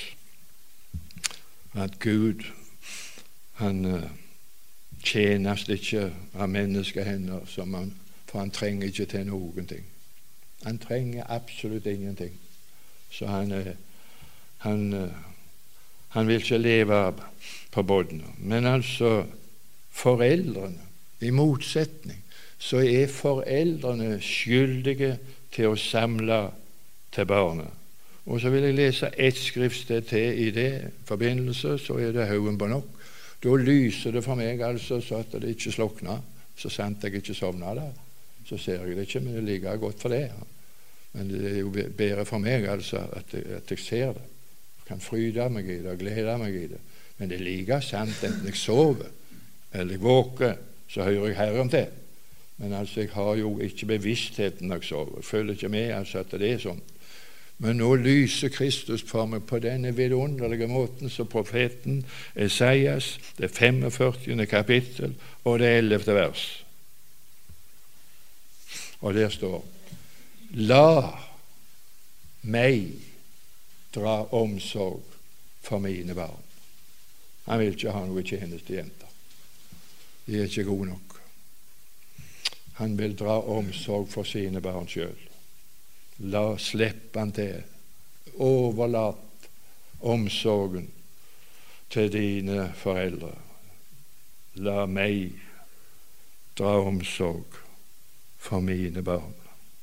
At Gud, han tjenes ikke av menneskehender, som han, for han trenger ikke til noen ting. Han trenger absolutt ingenting. Så han, han, han vil ikke leve på båten. Men altså, foreldrene, i motsetning, så er foreldrene skyldige til å samle til barna. Og så vil jeg lese ett skriftsted til i det forbindelse, så er det haugen på nok. Da lyser det for meg altså så at det ikke slokner, så sant jeg ikke sovner der. Så ser jeg det ikke, men det ligger godt for det. Men det er jo bedre for meg altså at jeg, at jeg ser det. Jeg kan fryde meg i det og glede meg i det. Men det er like sant enten jeg sover eller jeg våker, så hører jeg Herren til. Men altså, jeg har jo ikke bevisstheten når jeg sover. Jeg føler ikke med altså, at det er sånn. Men nå lyser Kristus for meg på denne vidunderlige måten, så profeten Esaias, det femogførtiende kapittel og det ellevte vers. Og der står: La meg dra omsorg for mine barn. Han vil ikke ha noe tjenestejenter. De er ikke gode nok. Han vil dra omsorg for sine barn sjøl. La slippe han til. Overlat omsorgen til dine foreldre. La meg dra omsorg for mine barn.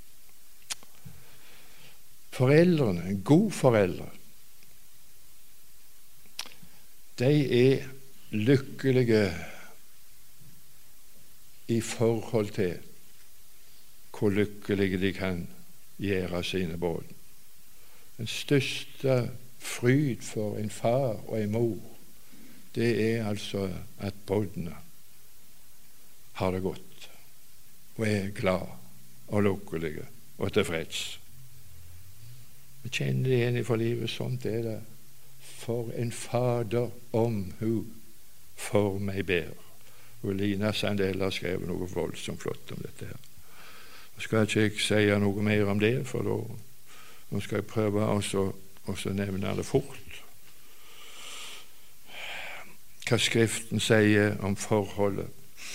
Foreldrene, en god foreldre, de er lykkelige i forhold til hvor lykkelige de kan gjøre sine barn. Den største fryd for en far og en mor, det er altså at barna har det godt og er glad og lykkelige og tilfreds. Vi kjenner det igjen fra livet. Sånt er det. For en fader omhu for meg ber. Og Lina Sandell har skrevet noe voldsomt flott om dette her. Nå skal ikke jeg si noe mer om det, for da nå skal jeg prøve også å nevne det fort. Hva Skriften sier om forholdet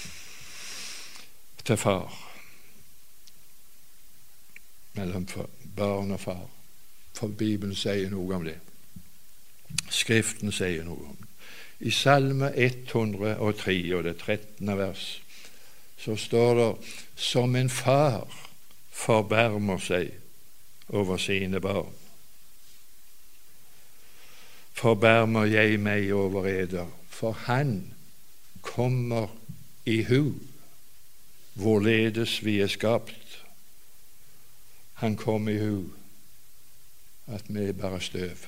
til far, mellom barn og far. For Bibelen sier noe om det. Skriften sier noe om det. I Salme ett hundre og tre og det trettende vers så står det: Som en far forbarmer seg over sine barn, forbarmer jeg meg over eder, for han kommer i hu hvorledes vi er skapt. Han kom i hu at vi er bare støv.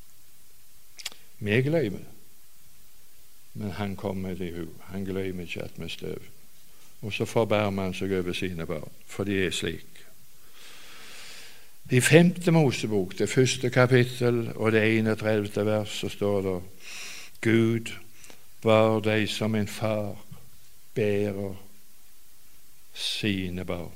Vi glemmer, men han kommer i hu. Han glemmer ikke at vi er støv. Og så forbarmer han seg over sine barn, for de er slik. I femte Mosebok, det første kapittel og det enogtredivte vers, så står det: Gud bar deg som en far bærer sine barn.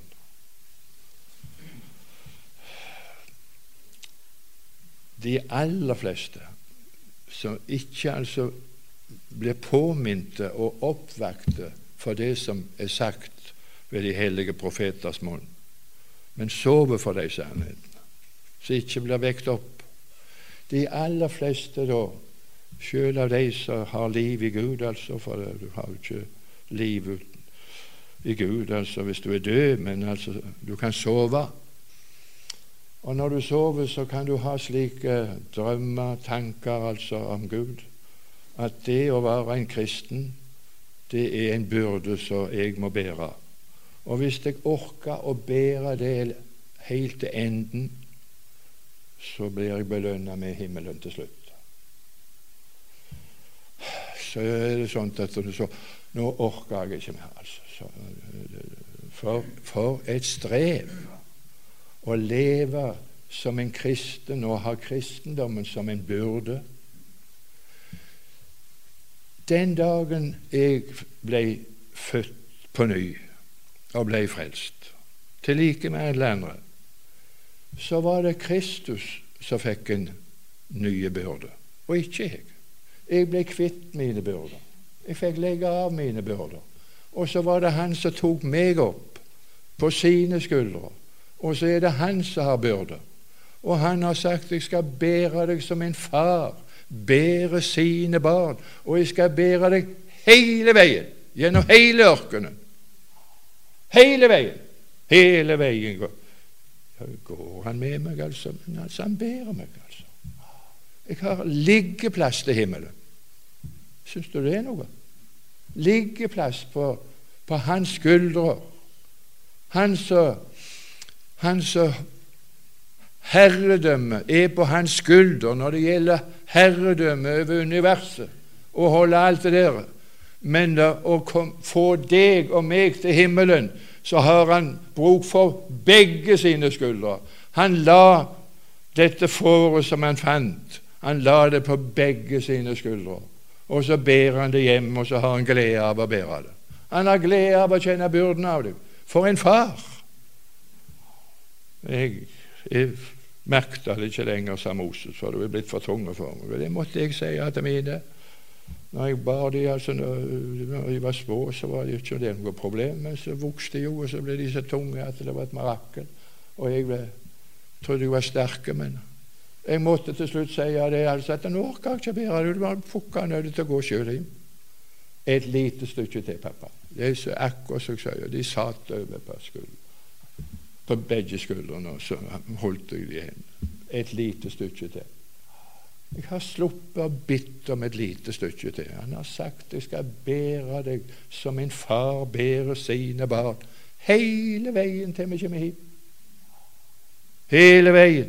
De aller fleste som ikke altså blir påminte og oppvakte for det som er sagt ved de hellige profeters munn, men sover for de sannhetene, så ikke blir vekt opp. De aller fleste da, selv av de som har liv i Gud, altså, for du har jo ikke liv i Gud altså hvis du er død, men altså du kan sove. Og når du sover, så kan du ha slike drømmer, tanker altså om Gud, at det å være en kristen, det er en byrde som jeg må bære. Og hvis jeg orker å bære det helt til enden, så blir jeg belønnet med himmelen til slutt. Så er det sånn at du så, nå orker jeg ikke mer, altså. Så, for, for et strev å leve som en kristen og ha kristendommen som en byrde. Den dagen jeg ble født på ny og ble frelst, til like med alle andre, så var det Kristus som fikk en nye byrde, og ikke jeg. Jeg ble kvitt mine byrder. Jeg fikk legge av mine byrder. Og så var det han som tok meg opp på sine skuldre. Og så er det han som har byrde. Og han har sagt: jeg skal bære deg som en far bære sine barn, og jeg skal bære deg hele veien, gjennom hele ørkenen. Hele veien. Hele veien går. Ja, går han med meg, altså? Men altså, han bærer meg, altså. Jeg har liggeplass til himmelen. Syns du det er noe? Liggeplass på, på hans skuldre. Han som Hans herredømme er på hans skulder når det gjelder herredømme over universet og holde alt det der. Men da, å kom, få deg og meg til himmelen, så har han bruk for begge sine skuldre. Han la dette fåret som han fant, han la det på begge sine skuldre. Og så ber han det hjem, og så har han glede av å bære det. Han har glede av å kjenne byrden av det. For en far! Jeg, jeg merket det ikke lenger, sa Moses, for det var blitt for tunge for meg. Det måtte jeg si til mine. Når jeg bar de, altså, når jeg var små, så var det ikke det noe problem, men så vokste de jo, og så ble de så tunge at det var et mirakel. Og jeg ble, trodde jeg var sterke, men jeg måtte til slutt si det, altså, at nå orker jeg ikke bedre, du var pukka nødt til å gå selv inn. Et lite stykke til, pappa. Det er så akkurat som jeg sier, de satt over på skulden. På begge skuldrene, og så holdt jeg de igjen. Et lite stykke til. Jeg har sluppet og bitt om et lite stykke til. Han har sagt jeg skal bære deg som en far bærer sine barn. Hele veien til vi kommer hit. Hele veien.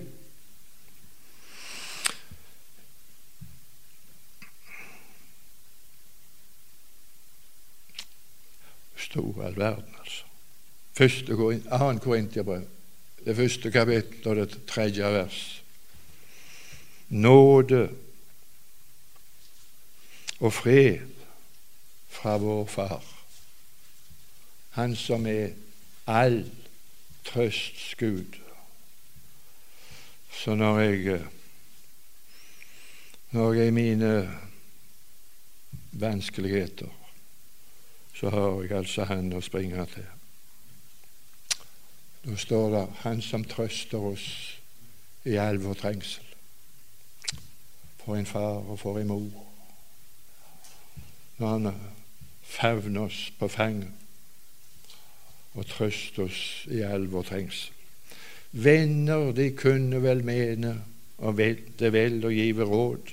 Stor all verden, altså. Første, annen Korinterbrev, det første kapittel og det tredje vers. Nåde og fred fra vår Far, Han som er all trøsts Gud. Så når jeg når jeg er i mine vanskeligheter, så har jeg altså Han å springe til. Da står det Han som trøster oss i all vår trengsel. For en far og for en mor. Når Han favner oss på fanget og trøster oss i all vår trengsel. Venner, de kunne vel mene og det vel å give råd.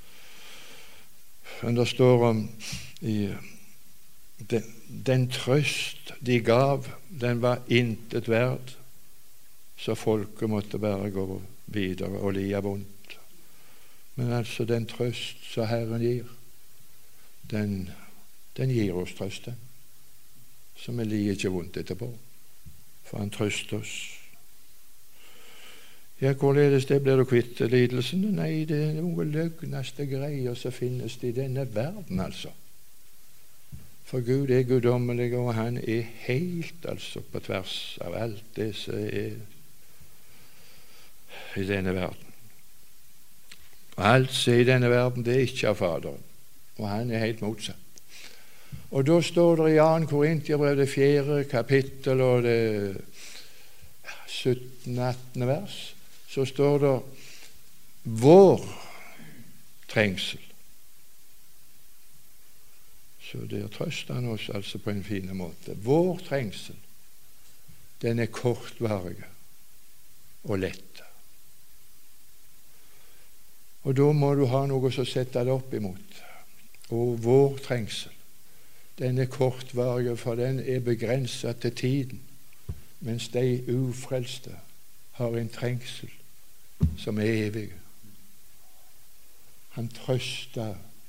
Men det står om i den, den trøst de gav, den var intet verd, så folket måtte bare gå videre og lia vondt. Men altså den trøst som Herren gir, den, den gir oss trøsten, så vi lier ikke vondt etterpå, for Han trøster oss. Ja, hvorledes det blir du kvitt lidelsen? Nei, det er noe løgneste greier som finnes i denne verden, altså. For Gud er guddommelig, og Han er helt altså på tvers av alt det som er i denne verden. Alt som er i denne verden, det er ikke av Faderen, og Han er helt motsatt. Og da står det i annen Korinterbrev, det fjerde kapittel og det syttende attende vers, så står det vår trengsel. Så der trøster Han oss altså på en fin måte. Vår trengsel, den er kortvarig og lett. Og da må du ha noe å sette det opp imot. Og vår trengsel, den er kortvarig, for den er begrenset til tiden, mens de ufrelste har en trengsel som er evig. Han trøster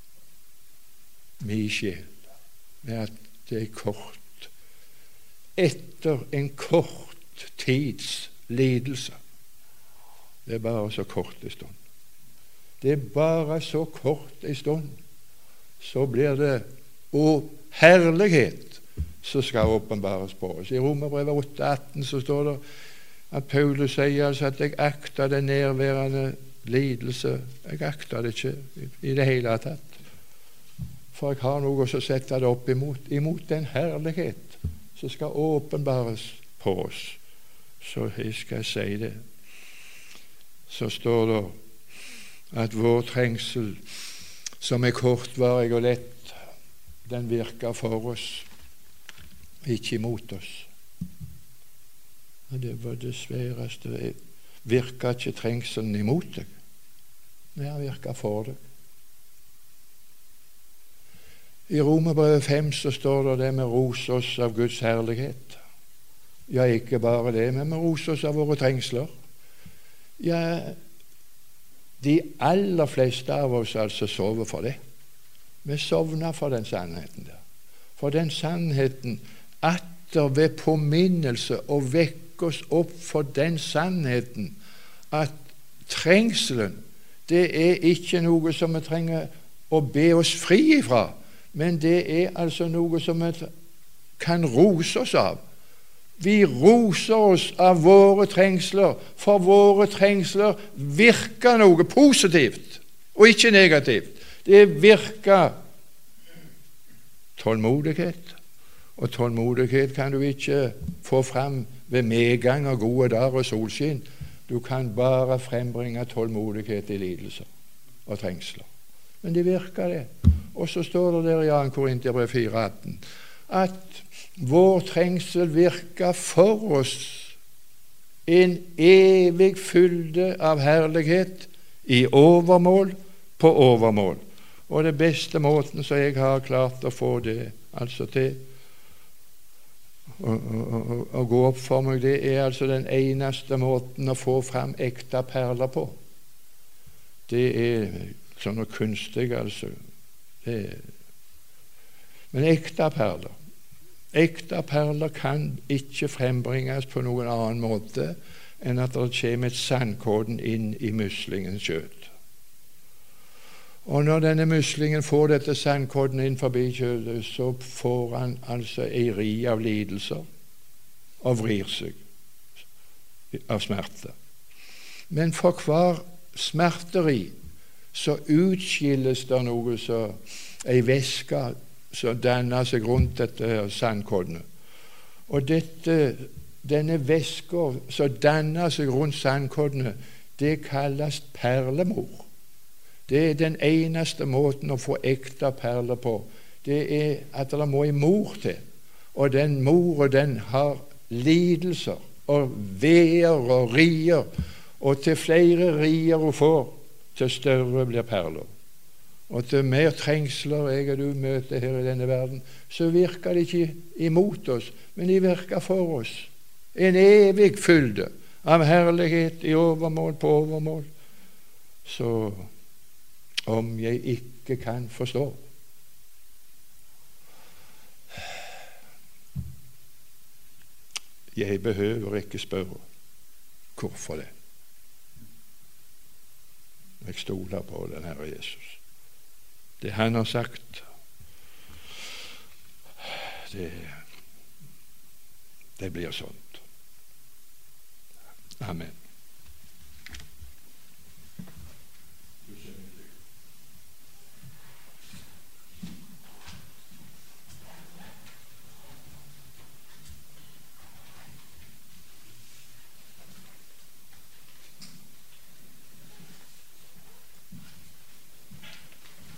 min sjel med at det er kort. Etter en kort tids lidelse. Det er bare så kort en stund. Det er bare så kort en stund, så blir det og herlighet som skal åpenbares på oss. I Romerbrevet åtte atten så står det at Paulus sier altså at jeg akter det nærværende lidelse. Jeg akter det ikke i det hele tatt. For jeg har noe å sette det opp imot, imot den herlighet som skal åpenbares på oss. Så jeg skal si det. Så står det at vår trengsel, som er kortvarig og lett, den virker for oss, ikke imot oss. Og det var det sværeste. Virker ikke trengselen imot deg? Nei, han virker for deg. I Romerbrevet fem så står det det med ros oss av Guds herlighet. Ja, ikke bare det, men med ros oss av våre trengsler. Ja, de aller fleste av oss altså sover for det. Vi sovner for den sannheten der. For den sannheten atter ved påminnelse og vekke oss opp for den sannheten at trengselen, det er ikke noe som vi trenger å be oss fri ifra, men det er altså noe som vi kan rose oss av. Vi roser oss av våre trengsler, for våre trengsler virker noe positivt og ikke negativt. Det virker tålmodighet, og tålmodighet kan du ikke få fram ved medgang av gode dager og solskinn. Du kan bare frembringe tålmodighet i lidelser og trengsler. Men det virker, det. Og så står det der i andre Korinterbrev fire atten at vår trengsel virker for oss en evig fylde av herlighet i overmål på overmål. Og det beste måten som jeg har klart å få det altså til å, å, å, å gå opp for meg, det er altså den eneste måten å få fram ekte perler på. Det er sånn noe kunstig, altså. Det er. Men ekte perler Ekte perler kan ikke frembringes på noen annen måte enn at det kommer et sandkorn inn i muslingens kjøtt. Og når denne muslingen får dette sandkornet inn forbi kjøttet, så får han altså ei ri av lidelser og vrir seg av smerte. Men for hver smerteri så utskilles det noe så ei væske som danner seg rundt dette sandkornet. Og dette, denne væska som danner seg rundt sandkornet, det kalles perlemor. Det er den eneste måten å få ekte perler på. Det er at det må en mor til. Og den mora, den har lidelser og veer og rier. Og til flere rier hun får, til større blir perler. Og til mer trengsler jeg og du møter her i denne verden, så virker det ikke imot oss, men de virker for oss. En evig fylde av herlighet i overmål på overmål. Så om jeg ikke kan forstå Jeg behøver ikke spørre hvorfor det. Jeg stoler på den Herre Jesus. Det han har sagt, det, det blir sånt. Amen.